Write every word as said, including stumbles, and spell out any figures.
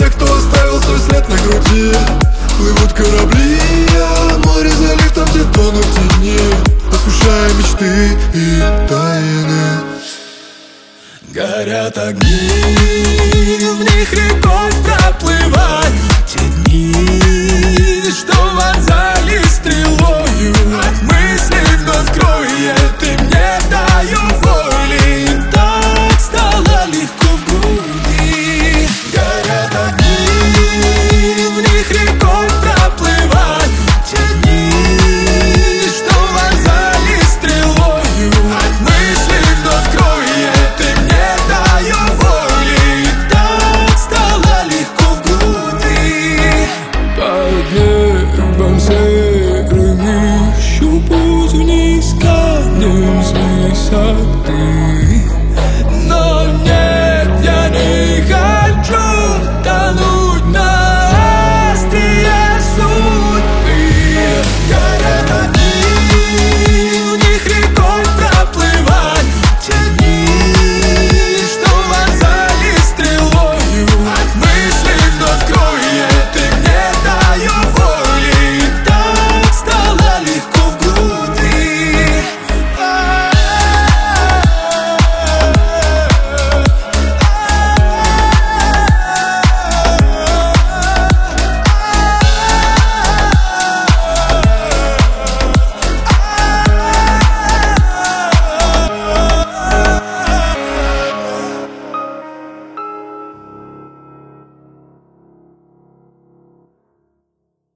тех, кто оставил свой след на груди. Плывут корабли, а море залив там, где тонут тени, осушая мечты и тайны. Горят огни, в них рекой проплывают те дни, что во